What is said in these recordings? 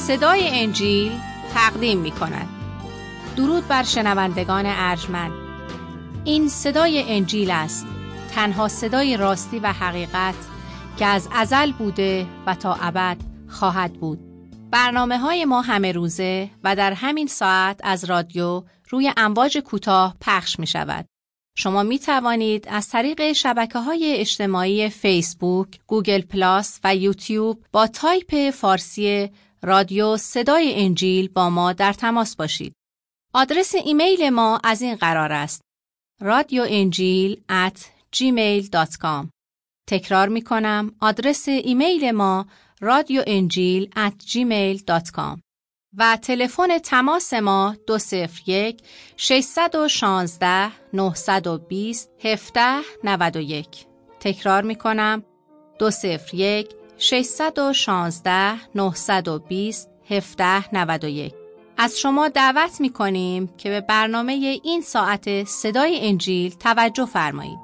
صدای انجیل تقدیم می کند. درود بر شنوندگان ارجمند. این صدای انجیل است، تنها صدای راستی و حقیقت که از ازل بوده و تا ابد خواهد بود. برنامه‌های ما همه روزه و در همین ساعت از رادیو روی امواج کوتاه پخش می شود. شما می توانید از طریق شبکه‌های اجتماعی فیسبوک، گوگل پلاس و یوتیوب با تایپ فارسی رادیو صدای انجیل با ما در تماس باشید. آدرس ایمیل ما از این قرار است: radioenjil@gmail.com. تکرار می کنم، آدرس ایمیل ما radioenjil@gmail.com و تلفن تماس ما 201-616-920-1791. تکرار می کنم، 201-616-920-1791. از شما دعوت می کنیم که به برنامه این ساعت صدای انجیل توجه فرمایید.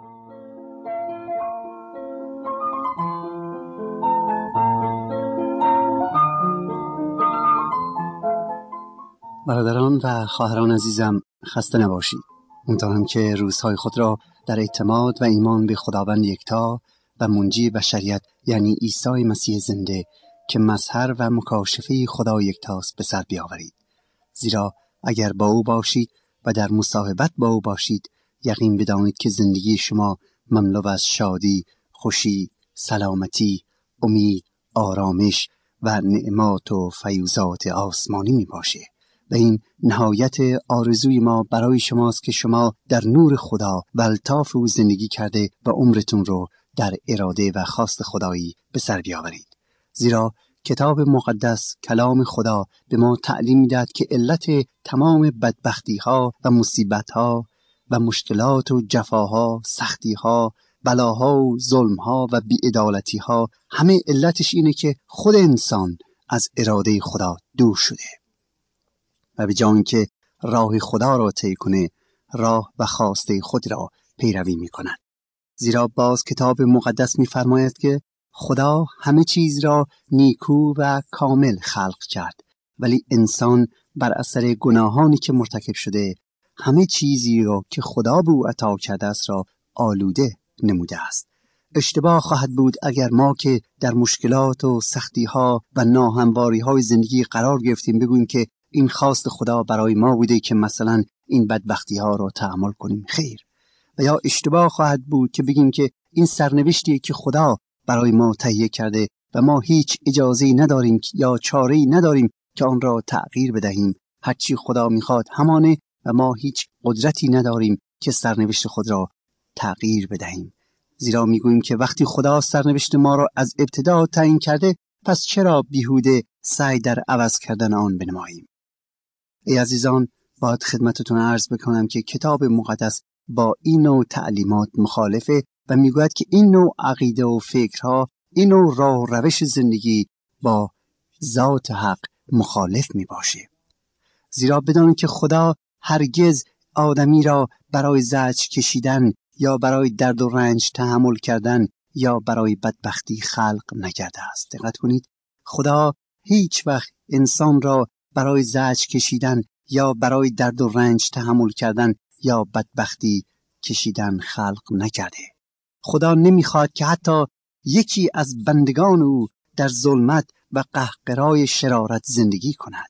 برادران و خواهران عزیزم، خسته نباشید. امیدوارم که روزهای خود را در اعتماد و ایمان به خداوند یکتا و منجی بشریت یعنی عیسی مسیح زنده که مظهر و مکاشفه خدا یکتاست به سر بیاورید. زیرا اگر با او باشید و در مصاحبت با او باشید، یقین بدانید که زندگی شما مملو از شادی، خوشی، سلامتی، امید، آرامش و نعمات و فیوزات آسمانی می باشه. و این نهایت آرزوی ما برای شماست که شما در نور خدا و الطاف او زندگی کرده و عمرتون رو در اراده و خواست خدایی به سر بیاورید. زیرا کتاب مقدس کلام خدا به ما تعلیم می‌دهد که علت تمام بدبختی‌ها و مصیبت‌ها و مشکلات و جفاها، سختی‌ها، بلاها و ظلم‌ها و بی‌عدالتی‌ها همه علتش اینه که خود انسان از اراده خدا دور شده و به جای اینکه راه خدا را طی کنه، راه و خواسته خود را پیروی می‌کند. زیرا باز کتاب مقدس می‌فرماید که خدا همه چیز را نیکو و کامل خلق کرد، ولی انسان بر اثر گناهانی که مرتکب شده همه چیزی را که خدا به او عطا کرده است را آلوده نموده است. اشتباه خواهد بود اگر ما که در مشکلات و سختی‌ها و ناهمواری‌های زندگی قرار گرفتیم بگوییم که این خواست خدا برای ما بوده که مثلا این بدبختی‌ها را تحمل کنیم. خیر. و یا اشتباه خواهد بود که بگیم که این سرنوشتیه که خدا برای ما تهیه کرده و ما هیچ اجازه‌ای نداریم یا چاره‌ای نداریم که آن را تغییر بدهیم. هرچی خدا میخواد همانه و ما هیچ قدرتی نداریم که سرنوشت خود را تغییر بدهیم. زیرا میگوییم که وقتی خدا سرنوشت ما را از ابتدا تعیین کرده، پس چرا بیهوده سعی در عوض کردن آن بنماییم؟ ای عزیزان، باید خدمتتون عرض بکنم که کتاب مقدس با این نوع تعلیمات مخالفه و میگوید که این نوع عقیده و فکرها، این نوع راه و روش زندگی با ذات حق مخالف میباشه. زیرا بدانید که خدا هرگز آدمی را برای زجر کشیدن یا برای درد و رنج تحمل کردن یا برای بدبختی خلق نکرده است. دقت کنید، خدا هیچ وقت انسان را برای زجر کشیدن یا برای درد و رنج تحمل کردن یا بدبختی کشیدن خلق نکرده. خدا نمیخواد که حتی یکی از بندگان او در ظلمت و قهقرای شرارت زندگی کند.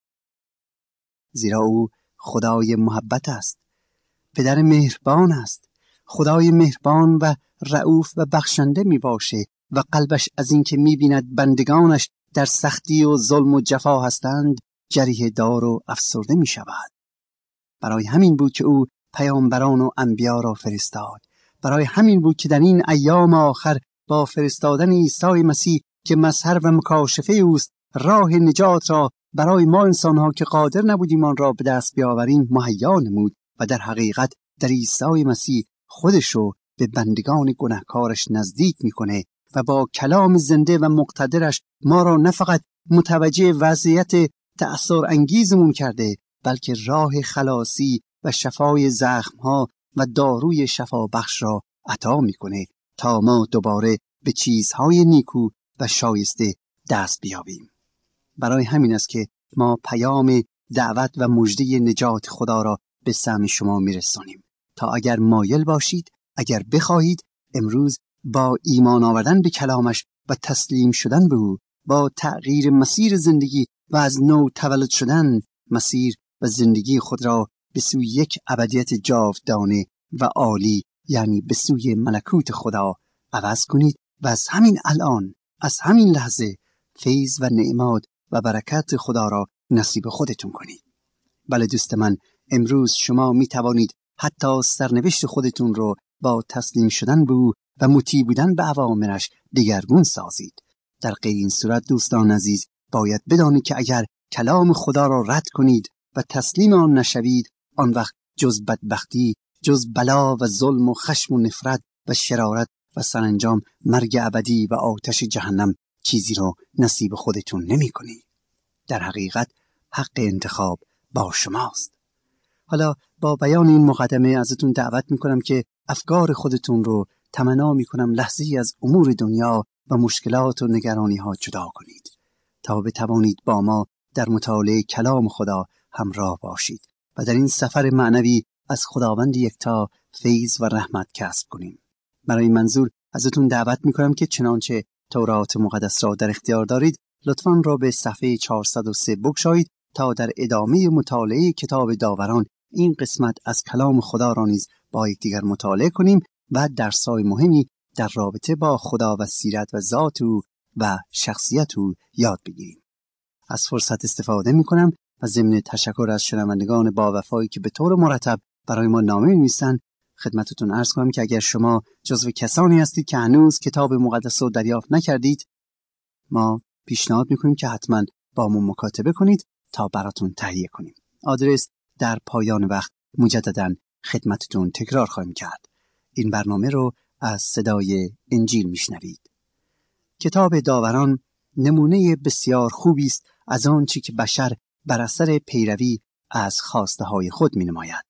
زیرا او خدای محبت است، پدر مهربان است، خدای مهربان و رئوف و بخشنده می باشه و قلبش از این که می بیند بندگانش در سختی و ظلم و جفا هستند جریحه دار و افسرده می شود. برای همین بود که او پیامبران و انبیا را فرستاد. برای همین بود که در این ایام آخر با فرستادن عیسی مسیح که مظهر و مکاشفه اوست، راه نجات را برای ما انسان‌ها که قادر نبودیم آن را به دست بیاوریم مهیا نمود و در حقیقت در عیسی مسیح خودش رو به بندگان گناهکارش نزدیک میکنه و با کلام زنده و مقتدرش ما را نه فقط متوجه وضعیت تأثیر انگیزمون کرده، بلکه راه خلاصی و شفای زخمها و داروی شفا بخش را عطا میکنه تا ما دوباره به چیزهای نیکو و شایسته دست بیابیم. برای همین است که ما پیام دعوت و مژده نجات خدا را به سمع شما میرسانیم تا اگر مایل باشید، اگر بخواهید، امروز با ایمان آوردن به کلامش و تسلیم شدن به او، با تغییر مسیر زندگی و از نو تولد شدن، مسیر و زندگی خود را به سوی یک ابدیت جاودانه و عالی، یعنی به سوی ملکوت خدا عوض کنید و از همین الان، از همین لحظه فیض و نعمت و برکت خدا را نصیب خودتون کنید. بله دوست من، امروز شما می توانید حتی سرنوشت خودتون رو با تسلیم شدن به او و مطیع بودن به اوامرش دگرگون سازید. در غیر این صورت دوستان عزیز، باید بدانید که اگر کلام خدا را رد کنید و تسلیم آن نشوید، آن وقت جز بدبختی، جز بلا و ظلم و خشم و نفرت و شرارت و سرانجام مرگ ابدی و آتش جهنم چیزی را نصیب خودتون نمی کنید. در حقیقت حق انتخاب با شماست. حالا با بیان این مقدمه ازتون دعوت میکنم که افکار خودتون رو تمنا میکنم لحظه‌ای از امور دنیا و مشکلات و نگرانی ها جدا کنید تا بتوانید با ما در مطالعه کلام خدا همراه باشید و در این سفر معنوی از خداوند یکتا فیض و رحمت کسب کنیم. برای این منظور ازتون دعوت میکنم که چنانچه تورات مقدس را در اختیار دارید، لطفاً را به صفحه 403 بگشایید تا در ادامه مطالعه کتاب داوران این قسمت از کلام خدا را نیز با یکدیگر مطالعه کنیم و درس‌های مهمی در رابطه با خدا و سیرت و ذات او و شخصیت او یاد بگیریم. از فرصت استفاده می‌کنم و ضمن تشکر از شنوندگان با وفایی که به طور مرتب برای ما نامه می‌نویسند، خدمتتون عرض کنم که اگر شما جزو کسانی هستید که هنوز کتاب مقدس رو دریافت نکردید، ما پیشنهاد می‌کنیم که حتما با ما مکاتبه کنید تا براتون تهیه کنیم. آدرس در پایان وقت مجدداً خدمتتون تکرار خواهیم کرد. این برنامه رو از صدای انجیل میشنوید. کتاب داوران نمونه بسیار خوبی است از آنچه که بشر بر اثر پیروی از خواسته های خود می نماید.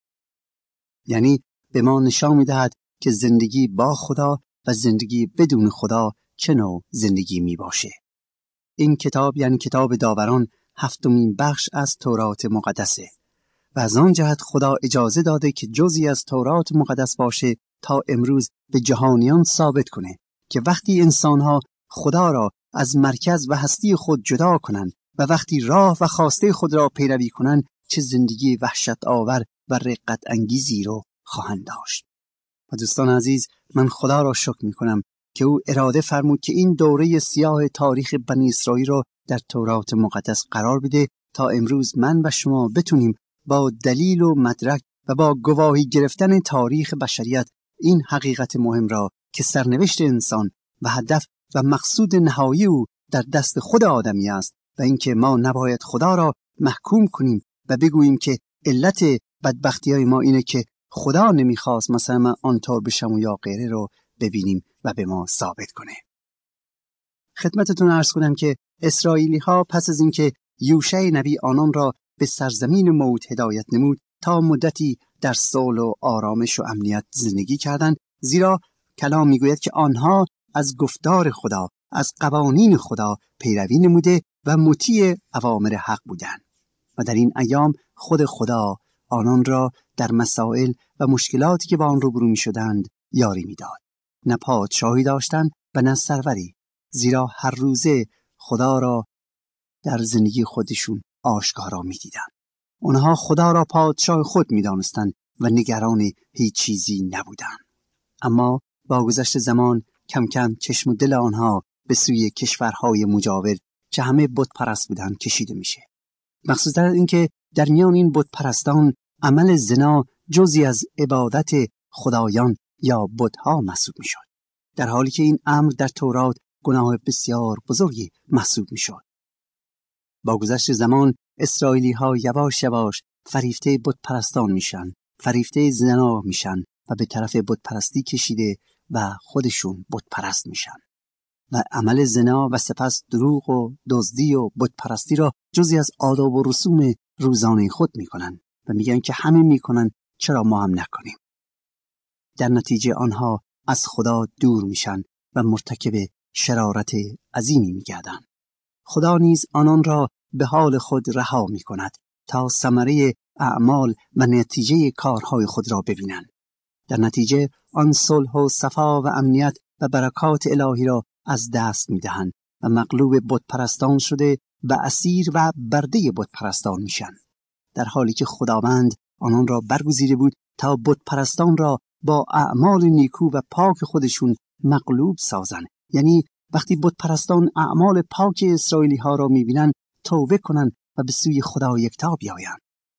یعنی به ما نشان می دهد که زندگی با خدا و زندگی بدون خدا چه نوع زندگی می باشه. این کتاب یعنی کتاب داوران 7مین بخش از تورات مقدسه و از آن جهت خدا اجازه داده که جزئی از تورات مقدس باشه تا امروز به جهانیان ثابت کنه که وقتی انسانها خدا را از مرکز و هستی خود جدا کنند و وقتی راه و خواسته خود را پیروی کنند، چه زندگی وحشت آور و رقت انگیزی رو خواهند داشت. و دوستان عزیز، من خدا را شکر می کنم که او اراده فرمود که این دوره سیاه تاریخ بنی اسرائیل را در تورات مقدس قرار بده تا امروز من و شما بتونیم با دلیل و مدرک و با گواهی گرفتن تاریخ بشریت این حقیقت مهم را که سرنوشت انسان و هدف و مقصود نهایی او در دست خود آدمی است و اینکه ما نباید خدا را محکوم کنیم و بگوییم که علت بدبختی‌های ما اینه که خدا نمیخواست مثلا من آنطور بشم و یا غیره رو ببینیم و به ما ثابت کنه. خدمتتون عرض کنم که اسرائیلی ها پس از اینکه یوشع نبی آنان را به سرزمین موعود هدایت نمود تا مدتی در صلح و آرامش و امنیت زندگی کردند، زیرا کلام میگوید که آنها از گفتار خدا، از قوانین خدا پیروی نموده و مطیع اوامر حق بودند. و در این ایام خود خدا آنان را در مسائل و مشکلاتی که با آن روبرو می‌شدند یاری می‌داد. نه پادشاهی داشتند و نه سروری، زیرا هر روزه خدا را در زندگی خودشون آشکارا می‌دیدند. آنها خدا را پادشاه خود می‌دانستند و نگران هیچ چیزی نبودند. اما با گذشت زمان کم کم چشم و دل آنها به سوی کشورهای مجاور که همه بت پرست بودند کشیده میشه. مخصوصا اینکه در میان این بت پرستان عمل زنا جزئی از عبادت خدایان یا بت‌ها محسوب میشد، در حالی که این امر در تورات گناه بسیار بزرگی محسوب میشد. با گذشت زمان اسرائیلی ها یواش یواش فریفته بت پرستان میشن، فریفته زنا میشن و به طرف بت پرستی کشیده و خودشون بت پرست میشن و عمل زنا و سپس دروغ و دزدی و بت پرستی را جزئی از آداب و رسوم روزانه خود میکنن و میگن که همه میکنن، چرا ما هم نکنیم؟ در نتیجه آنها از خدا دور میشن و مرتکب شرارت عظیمی میگردن. خدا نیز آنان را به حال خود رها می کند تا ثمره اعمال و نتیجه کارهای خود را ببینند. در نتیجه آن صلح و صفا و امنیت و برکات الهی را از دست می دهند و مغلوب بت پرستان شده و اسیر و برده بت پرستان میشن، در حالی که خداوند آنان را برگزیده بود تا بت پرستان را با اعمال نیکو و پاک خودشون مغلوب سازند. یعنی وقتی بت پرستان اعمال پاک اسرائیلی ها را میبینن توبه کنن و به سوی خدا یکتا بیاین.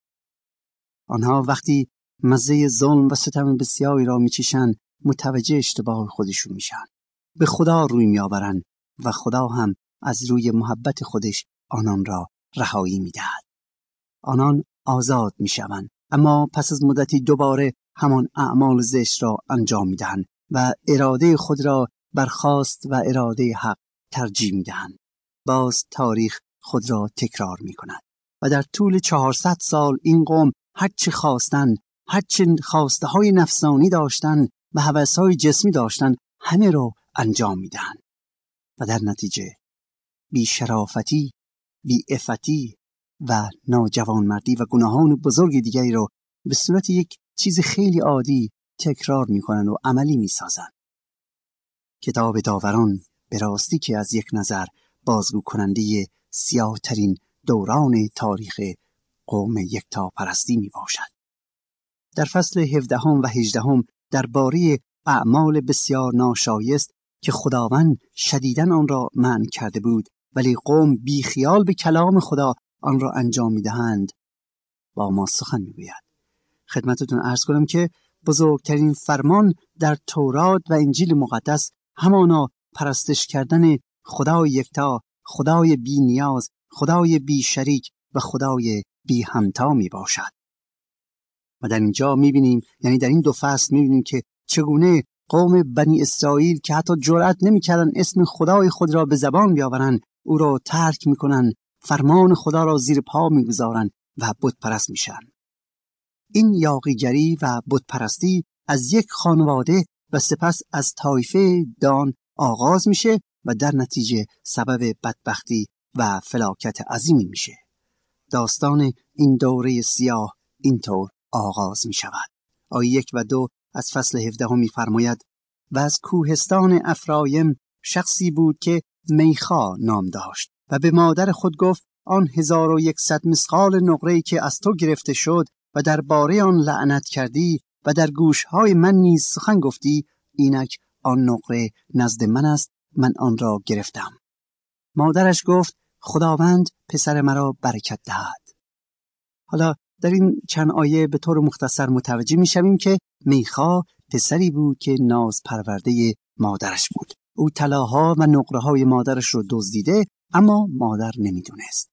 آنها وقتی مزه ظلم و ستم بسیاری را میچشن متوجه اشتباه خودشون میشن، به خدا روی میآورن و خدا هم از روی محبت خودش آنان را رهایی میدهد. آنان آزاد میشوند، اما پس از مدتی دوباره همان اعمال زشت را انجام میدهند و اراده خود را بر خواست و اراده حق ترجیح میدهند. باز تاریخ خود را تکرار میکند و در طول 400 سال این قوم هرچه خواستند، هرچه خواسته های نفسانی داشتند و هوس های جسمی داشتند، همه را انجام میدهند و در نتیجه بی شرافتی، بی عفتی و ناجوانمردی و گناهان بزرگ دیگری را به صورت یک چیز خیلی عادی تکرار میکنن و عملی میسازن. کتاب داوران به راستی که از یک نظر بازگو کننده سیاه ترین دوران تاریخ قوم یکتاپرستی می باشد. در فصل 17 و 18 درباره اعمال بسیار ناشایست که خداوند شدیداً آن را منع کرده بود ولی قوم بی خیال به کلام خدا آن را انجام می دهند با ما سخن می گوید. خدمتتون عرض کنم که بزرگترین فرمان در تورات و انجیل مقدس همانا پرستش کردن خدای یکتا، خدای بی نیاز، خدای بی شریک و خدای بی همتا می باشد. و در اینجا می بینیم، یعنی در این دو فصل می بینیم که چگونه قوم بنی اسرائیل که حتی جرأت نمی کردن اسم خدای خود را به زبان بیاورند، او را ترک می کنند، فرمان خدا را زیر پا می گذارند و بت پرست می شن. این یاغیگری و بت پرستی از یک خانواده و سپس از طایفه دان آغاز میشه و در نتیجه سبب بدبختی و فلاکت عظیمی میشه. داستان این دوره سیاه اینطور آغاز می شود. آیه 1 و 2 از فصل 17 می‌فرماید: و از کوهستان افرایم شخصی بود که میخا نام داشت و به مادر خود گفت آن 1100 مثقال نقره‌ای که از تو گرفته شد و درباره آن لعنت کردی و در گوشهای من نیز سخن گفتی، اینک آن نقره نزد من است، من آن را گرفتم. مادرش گفت خداوند پسر مرا برکت دهد. حالا در این چند آیه به طور مختصر متوجه می‌شویم که میخا پسری بود که ناز پرورده مادرش بود. او طلاها و نقره‌های مادرش رو دزدیده، اما مادر نمیدونست.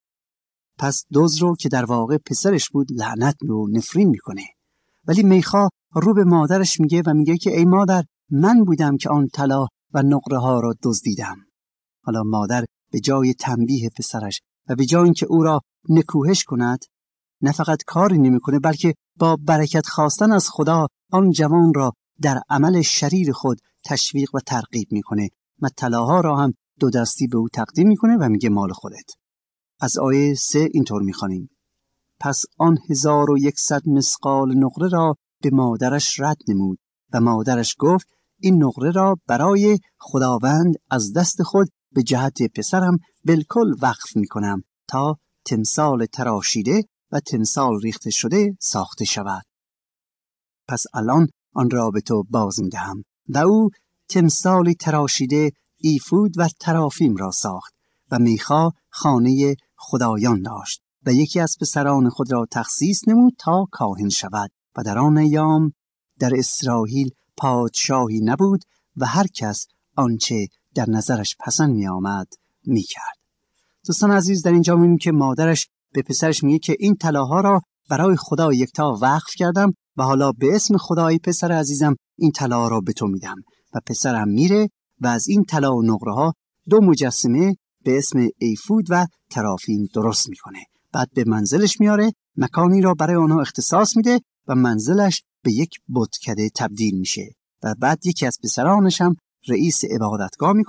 پس دزد رو که در واقع پسرش بود لعنت و نفرین میکنه. ولی میخا رو به مادرش میگه و میگه که ای مادر، من بودم که آن طلا و نقره‌ها را دزدیدم. حالا مادر به جای تنبیه پسرش و به جای اینکه او را نکوهش کند، نه فقط کاری نمیکنه بلکه با برکت خواستن از خدا آن جوان را در عمل شریر خود تشویق و ترغیب میکنه و طلاها را هم دو دستی به او تقدیم میکنه و میگه مال خودت. از آیه 3 اینطور میخوانیم: پس آن 1100 مثقال نقره را به مادرش رد نمود و مادرش گفت این نقره را برای خداوند از دست خود به جهت پسرم بالکل وقف میکنم تا تمثال تراشیده و تمثال ریخته شده ساخته شود. پس الان آن را به تو باز میدهم. و او تمثالی تراشیده ایفود و ترافیم را ساخت و میخا خانه خدایان داشت و یکی از پسران خود را تخصیص نمود تا کاهن شود. و در آن ایام در اسرائیل پادشاهی نبود و هر کس آنچه در نظرش پسند می آمد می کرد. دوستان عزیز، در اینجا می‌بینیم که مادرش به پسرش میگه که این طلاها را برای خدا یکتا وقف کردم و حالا به اسم خدای پسر عزیزم این طلا را به تو میدم. و پسرم میره و از این طلا و نقره ها 2 مجسمه به اسم ایفود و ترافیم درست میکنه. بعد به منزلش میاره، مکانی را برای آنها اختصاص میده و منزلش به یک بتکده تبدیل میشه. و بعد یکی از پسرانش هم رئیس عبادتگاه میکنه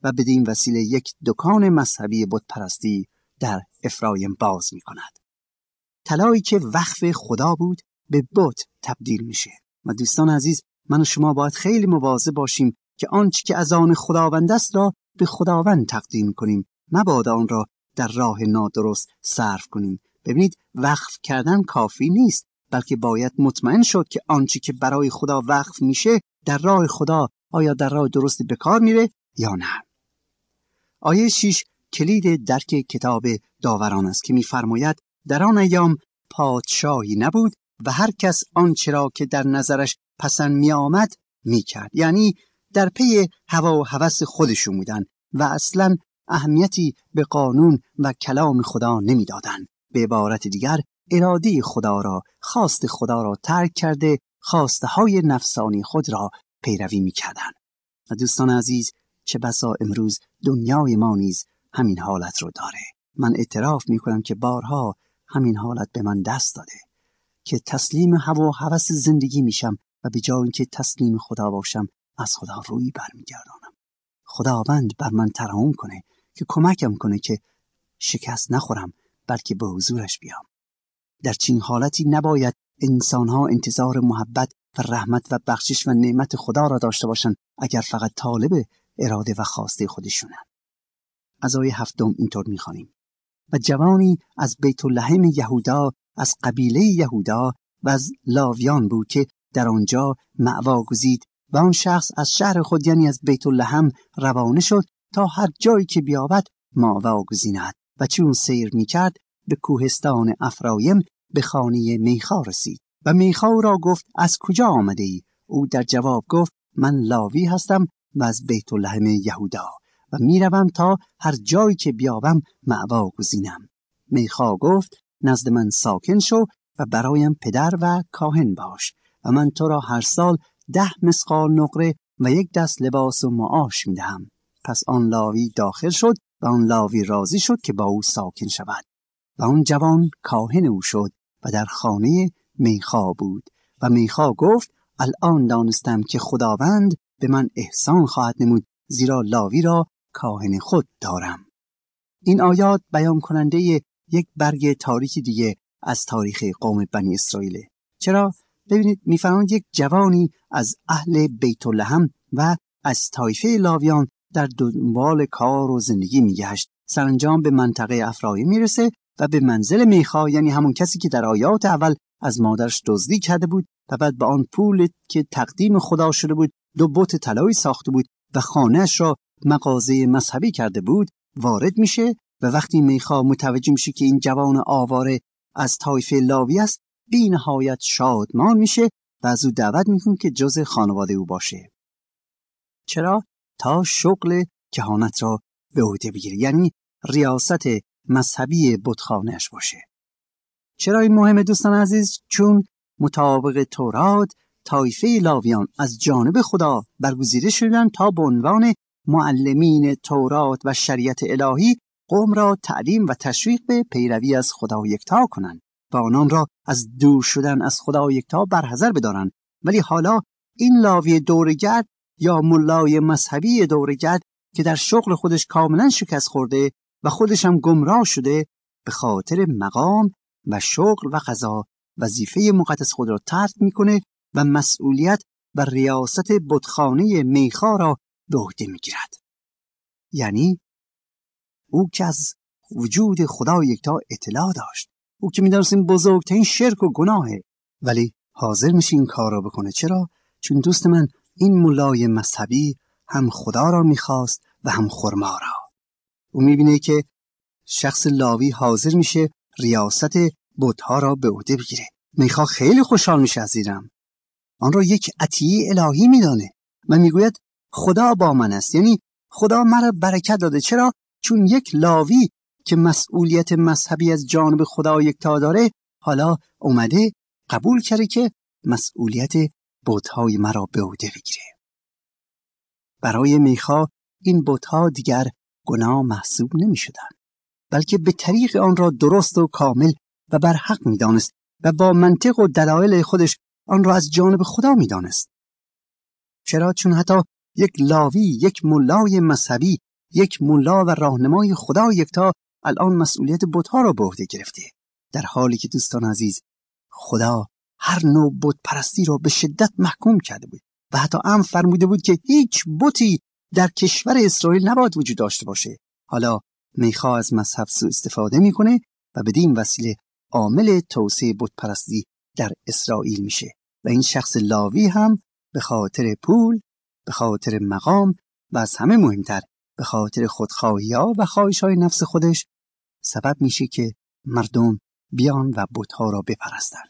و بدین وسیله یک دکان مذهبی بت پرستی در افرایم باز می کند. طلایی که وقف خدا بود به بت تبدیل میشه. و دوستان عزیز، من و شما باید خیلی مواظب باشیم که آنچه که از آن خداوند است را به خداوند تقدیم کنیم، مبادا آن را در راه نادرست صرف کنیم. ببینید، وقف کردن کافی نیست، بلکه باید مطمئن شد که آنچه که برای خدا وقف میشه در راه خدا آیا در راه درستی به کار میره یا نه. آیه 6 کلید درک کتاب داوران است که می‌فرماید در آن ایام پادشاهی نبود و هر کس آنچه را که در نظرش پسند می‌آمد می‌کرد. یعنی در پی هوا و هوس خودشون بودن و اصلاً اهمیتی به قانون و کلام خدا نمی‌دادند. به عبارت دیگر اراده خدا را، خواست خدا را ترک کرده خواسته های نفسانی خود را پیروی می‌کردند. و دوستان عزیز، چه بسا امروز دنیای ما نیز همین حالت رو داره. من اعتراف می‌کنم که بارها همین حالت به من دست داده که تسلیم هوا و هوس زندگی میشم و به جای اینکه تسلیم خدا باشم از خدا روی برمیگردانم. خداوند بر من ترحم کنه که کمکم کنه که شکست نخورم، بلکه به حضورش بیام. در چنین حالتی نباید انسان‌ها انتظار محبت و رحمت و بخشش و نعمت خدا را داشته باشند اگر فقط طالب اراده و خواسته خودشونن. از آیه 7 اینطور می‌خوانیم: و جوانی از بیت لحم یهودا، از قبیله یهودا و از لاویان بود که در آنجا مأوا گزید و آن شخص از شهر خود یعنی از بیت لحم روانه شد تا هر جایی که بیابد مأوا گزیند و چون سیر می‌کرد به کوهستان افرایم به خانه میخا رسید و میخا را گفت از کجا آمده ای؟ او در جواب گفت من لاوی هستم و از بیت لحم یهودا و میروم تا هر جایی که بیابم مأوا گزینم. میخا گفت نزد من ساکن شو و برایم پدر و کاهن باش و من تو را هر سال 10 مثقال نقره و 1 دست لباس و معاش میدهم. پس آن لاوی داخل شد و آن لاوی راضی شد که با او ساکن شود و آن جوان کاهن او شد و در خانه میخا بود. و میخا گفت الان دانستم که خداوند به من احسان خواهد نمود، زیرا لاوی را کاهن خود دارم. این آیات بیان کننده یک برگ تاریخی دیگه از تاریخ قوم بنی اسرائیل. چرا؟ ببینید، میفرماید یک جوانی از اهل بیت لحم و از طایفه لاویان در دنبال کار و زندگی میگشت. سرانجام به منطقه افرایم میرسه و به منزل میخا، یعنی همون کسی که در آیات اول از مادرش دزدی کرده بود و بعد با آن پول که تقدیم خدا شده بود 2 بت طلایی ساخته بود و خانه‌اش را مغازه مذهبی کرده بود وارد میشه. و وقتی میخا متوجه میشه که این جوان آواره از طایفه لاوی است، بی نهایت شادمان میشه و از او دعوت میکنه که جز خانواده او باشه. چرا؟ تا شغل کهانت را به عهده بگیره، یعنی ریاست مذهبی بتخانه‌اش باشه. چرا این مهمه دوستان عزیز؟ چون مطابق تورات طایفه لاویان از جانب خدا برگزیده شدن تا به عنوان معلمین تورات و شریعت الهی قوم را تعلیم و تشویق به پیروی از خدا یکتا کنند و آنان را از دور شدن از خدا یکتا برحذر بدارند. ولی حالا این لاوی دورگرد یا ملای مذهبی دورگرد که در شغل خودش کاملا شکست خورده و خودش هم گمراه شده، به خاطر مقام و شغل و قضا وظیفه مقدس خود را ترک میکنه و مسئولیت و ریاست بتخانه میخا را به عهده میگیرد. یعنی او که از وجود خدا یکتا اطلاع داشت، او که میدونست این بزرگترین شرک و گناهه، ولی حاضر میشه این کار را بکنه. چرا؟ چون دوست من این ملای مذهبی هم خدا را میخواست و هم خرما را. او میبینه که شخص لاوی حاضر میشه ریاست بت‌ها را به عهده بگیره. میخا خیلی خوشحال میشه از اینم، آن را یک عطیه الهی میدانه و میگوید خدا با من است، یعنی خدا مرا برکت داده. چرا؟ چون یک لاوی که مسئولیت مذهبی از جانب خدا یکتا داره حالا اومده قبول کرده که مسئولیت بت‌های مرا به عهده بگیره. برای میخا این بت‌ها دیگر گناه محسوب نمی‌شدند، بلکه به طریق آن را درست و کامل و برحق می‌دانست و با منطق و دلایل خودش آن را از جانب خدا می‌دانست. چرا؟ چون حتی یک لاوی، یک ملای مذهبی یک ملا و راهنمای خدا یکتا الان مسئولیت بت‌ها را به عهده گرفته، در حالی که دوستان عزیز خدا هر نوع بت پرستی را به شدت محکوم کرده بود و حتی امر فرموده بود که هیچ بتی در کشور اسرائیل نباید وجود داشته باشه. حالا میخا از مذهب سوء استفاده میکنه و بدین وسیله عامل توسعه بت پرستی در اسرائیل میشه و این شخص لاوی هم به خاطر پول، به خاطر مقام و از همه مهمتر به خاطر خودخواهی‌ها و خواهش‌های نفس خودش سبب میشه که مردم بیان و بت‌ها را بپرستن.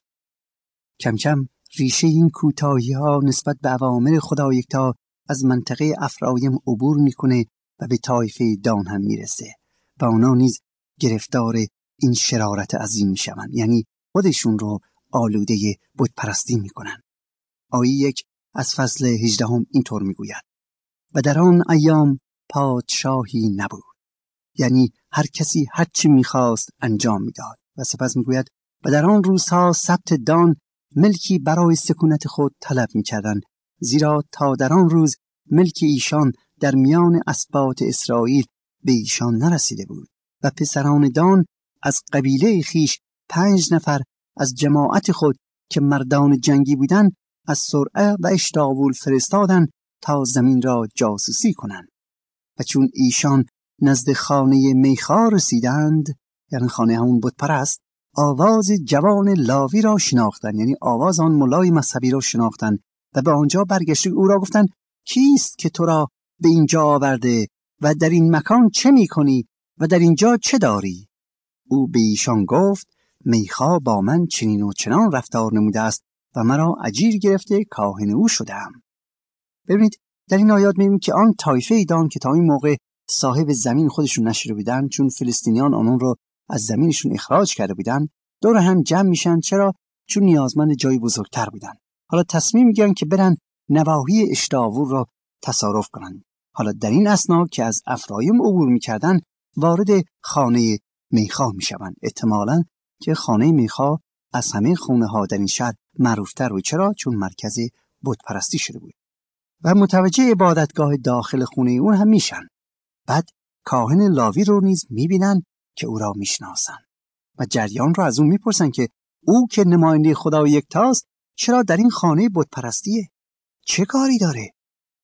کم کم ریشه این کوتاهی‌ها نسبت به اوامر خدا یکتا از منطقه افرایم عبور میکنه و به طایفه دان هم میرسه و اونا نیز گرفتار این شرارت عظیم میشوند، یعنی خودشون رو آلوده بت پرستی میکنن. آیه 1 از فصل 18 اینطور میگوید: و در آن ایام پادشاهی نبود، یعنی هر کسی هر چی میخواست انجام میداد. و سپس میگوید و در آن روزها سبت دان ملکی برای سکونت خود طلب میکردند، زیرا تا در آن روز ملک ایشان در میان اسباط اسرائیل به ایشان نرسیده بود و پسران دان از قبیله خیش 5 نفر از جماعت خود که مردان جنگی بودند از سرعه و اشتاول فرستادند تا زمین را جاسوسی کنند. و چون ایشان نزد خانه میخا رسیدند، یعنی خانه همون بت پرست، آواز جوان لاوی را شناختند، یعنی آواز آن ملای مذهبی را شناختند و به آنجا برگشته او را گفتند کیست که تو را به اینجا آورده و در این مکان چه می کنی و در اینجا چه داری؟ او به ایشان گفت میخا با من چنین و چنان رفتار نموده است و مرا اجیر گرفته کاهن او شدم. ببینید در این آیات می‌بینیم که آن طایفه دان که تا این موقع صاحب زمین خودشون نشده بودن، چون فلسطینیان آنان رو از زمینشون اخراج کرده بودن، دور هم جمع میشن. چرا؟ چون نیازمند جای بزرگتر بودن. حالا تصمیم میگیرن که برن نواحی اشتاول را تصارف کنن. حالا در این اثنا که از افرایم عبور میکردن وارد خانه میخا میشوند. احتمالاً که خانه میخا از همه خونه ها در این شهر معروفتر بود. چرا؟ چون مرکز بت پرستی شده بود و متوجه عبادتگاه داخل خونه اون هم میشن. بعد کاهن لاوی رو نیز میبینن که او را میشناسن و جریان رو از اون میپرسن که او که نماینده خدا یکتاست چرا در این خانه بت پرستیه؟ چه کاری داره؟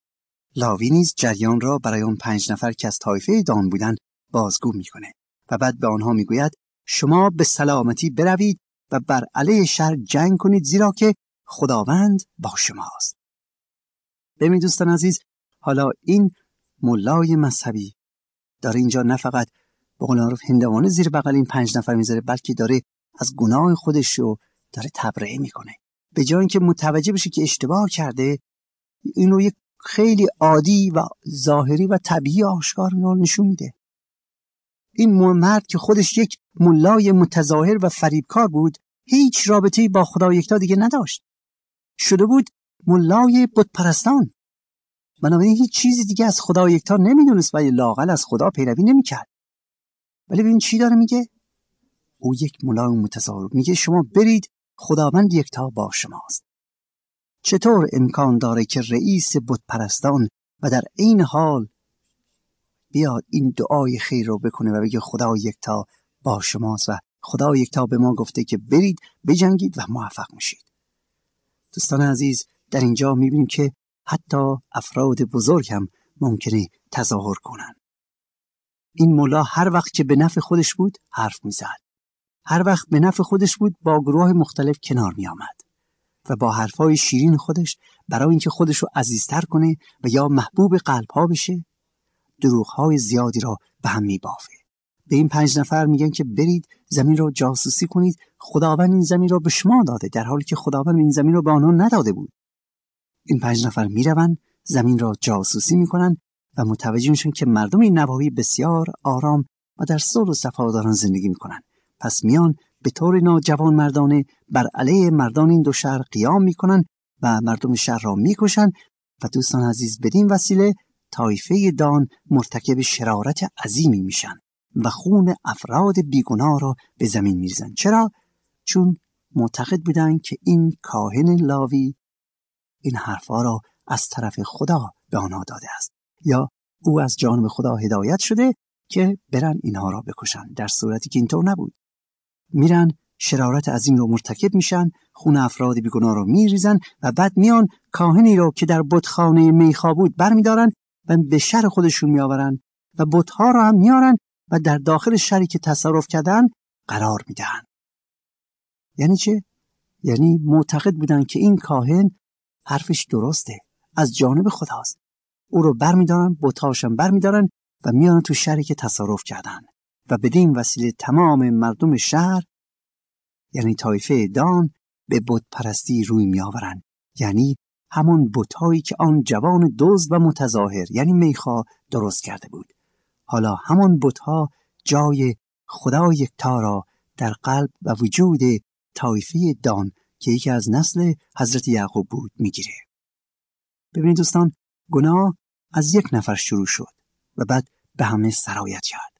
لاوی نیز جریان را برای اون 5 نفر که از طایفه دان بودن بازگو میکنه و بعد به آنها میگوید شما به سلامتی بروید و بر علیه شهر جنگ کنید، زیرا که خداوند با شماست. ببینید دوستان عزیز، حالا این ملای مذهبی داره اینجا نه فقط به قول معروف هندوانه زیر بغل این 5 نفر میذاره، بلکه داره از گناه خودش رو داره تبرئه میکنه. به جای اینکه متوجه بشه که اشتباه کرده، اینو یک خیلی عادی و ظاهری و طبیعی آشکار نشون میده. این مرد که خودش یک ملای متظاهر و فریبکار بود، هیچ رابطه‌ای با خدا یکتا دیگه نداشت. شده بود ملای بت پرستان. بنابراین هیچ چیزی دیگه از خدا یکتا نمیدونست و لااقل از خدا پیروی نمیکرد. ولی ببین چی داره میگه؟ او یک ملای متظاهر میگه شما برید، خداوند یکتا با شماست. چطور امکان داره که رئیس بت پرستان و در عین حال بیاد این دعای خیر رو بکنه و بگه خدا یکتا با شماست و خدا یکتا به ما گفته که برید بجنگید و موفق میشید؟ دوستان عزیز، در اینجا میبینیم که حتی افراد بزرگ هم ممکنه تظاهر کنن. این ملا هر وقت که به نفع خودش بود حرف میزد، هر وقت به نفع خودش بود با گروه مختلف کنار میآمد و با حرفای شیرین خودش برای اینکه خودش رو عزیزتر کنه و یا محبوب قلب‌ها بشه، دروغ‌های زیادی را به هم میبافه. به این 5 نفر میگن که برید زمین را جاسوسی کنید، خداوند این زمین را به شما داده، در حالی که خداوند این زمین را به آنها نداده بود. این 5 نفر میروند زمین را جاسوسی میکنن و متوجه میشن که مردم این نواحی بسیار آرام و در صلح و صفا دارن زندگی میکنن. پس میان به طور ناجوان مردانه بر علیه مردان این 2 شهر قیام میکنن و مردم شهر را میکشن و دوستان عزیز بدین وسیله طایفه دان مرتکب شرارت عظیمی میشن و خون افراد بیگناه را به زمین میریزن. چرا؟ چون معتقد بودن که این کاهن لاوی این حرفا را از طرف خدا به آنها داده است، یا او از جانب خدا هدایت شده که برن اینها را بکشن، در صورتی که اینطور نبود. میرن شرارت عظیم رو مرتکب میشن، خون افراد بیگناه رو میریزن و بعد میان کاهنی رو که در بتخانه میخا بود برمیدارن و به شر خودشون میآورن و بتها رو هم میارن و در داخل شری که تصرف کردن قرار میدن. یعنی چه؟ یعنی معتقد بودن که این کاهن حرفش درسته، از جانب خداست. او رو برمیدارن، بتهاشم برمیدارن و میارن تو شری که تصرف کردن و بدین وسیله تمام مردم شهر یعنی طایفه دان به بت پرستی روی می آورن. یعنی همون بت‌هایی که آن جوان دزد و متظاهر یعنی میخا درست کرده بود. حالا همون بت‌ها جای خدا یکتا را در قلب و وجود طایفه دان که یکی از نسل حضرت یعقوب بود میگیره. ببینید دوستان، گناه از یک نفر شروع شد و بعد به همه سرایت کرد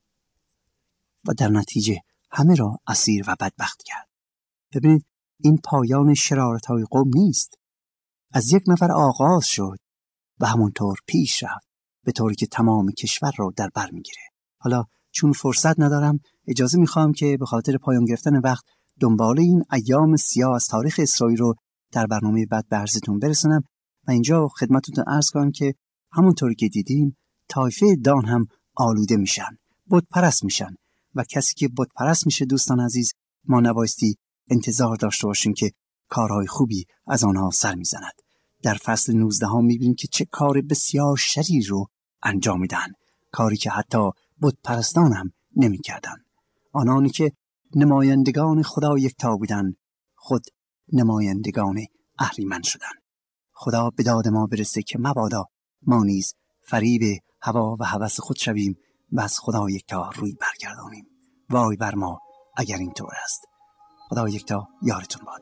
و در نتیجه همه را اسیر و بدبخت کرد. ببینید این پایان شرارت‌های قوم نیست، از یک نفر آغاز شد و همونطور پیش رفت به طوری که تمام کشور را در بر میگیره. حالا چون فرصت ندارم اجازه میخوام که به خاطر پایان گرفتن وقت دنباله این ایام سیاه از تاریخ اسرائیل رو در برنامه بعد به عرضتون برسونم و اینجا خدمتتون عرض کنم که همونطوری که دیدیم طایفه دان هم آلوده میشن، بت پرست میشن و کسی که بت پرست میشه دوستان عزیز ما نبایستی انتظار داشته باشیم که کارهای خوبی از آنها سر میزند. در فصل 19 ها میبینیم که چه کار بسیار شریر رو انجام میدن، کاری که حتی بت پرستان هم نمیکردن. آنانی که نمایندگان خدا یکتا بودن خود نمایندگان اهریمن شدن. خدا به داد ما برسه که مبادا ما نیز فریب هوا و هوس خود شویم و از خدا یکتا روی برگردانیم. وای بر ما اگر اینطور است. خدا یکتا یارتون باد.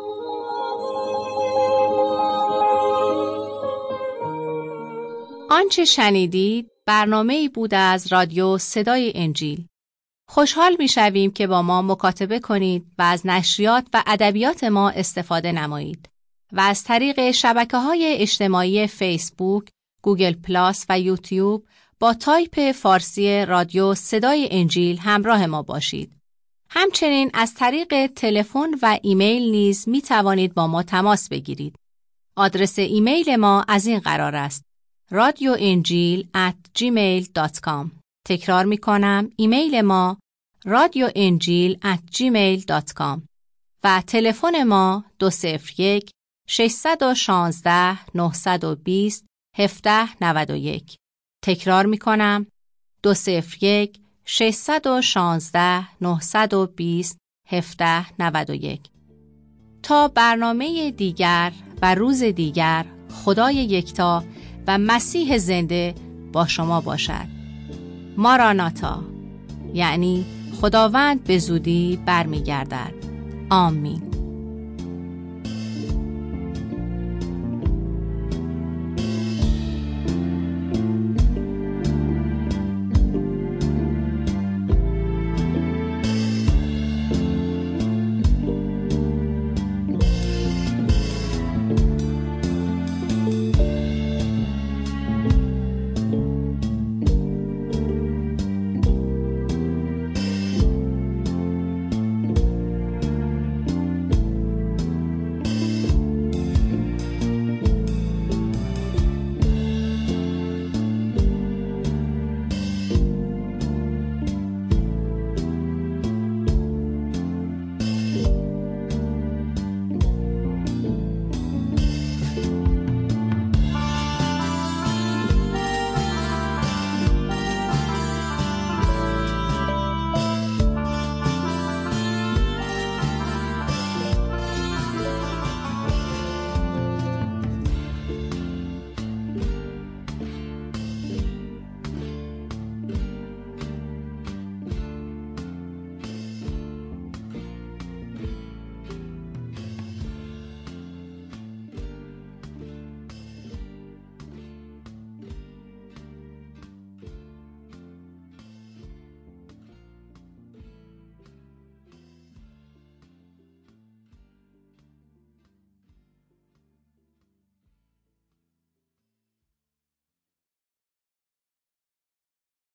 آنچه شنیدید برنامه‌ای بود از رادیو صدای انجیل. خوشحال می‌شویم که با ما مکاتبه کنید و از نشریات و ادبیات ما استفاده نمایید و از طریق شبکه‌های اجتماعی فیسبوک، گوگل پلاس و یوتیوب با تایپ فارسی رادیو صدای انجیل همراه ما باشید. همچنین از طریق تلفن و ایمیل نیز می توانید با ما تماس بگیرید. آدرس ایمیل ما از این قرار است: radioenjil@gmail.com. تکرار می کنم، ایمیل ما radioenjil@gmail.com و تلفن ما 201 616 920 1791. تکرار می کنم، 201 616 920 1791. تا برنامه دیگر و روز دیگر، خدای یکتا و مسیح زنده با شما باشد. ماراناتا، یعنی خداوند به زودی برمیگردد. آمین.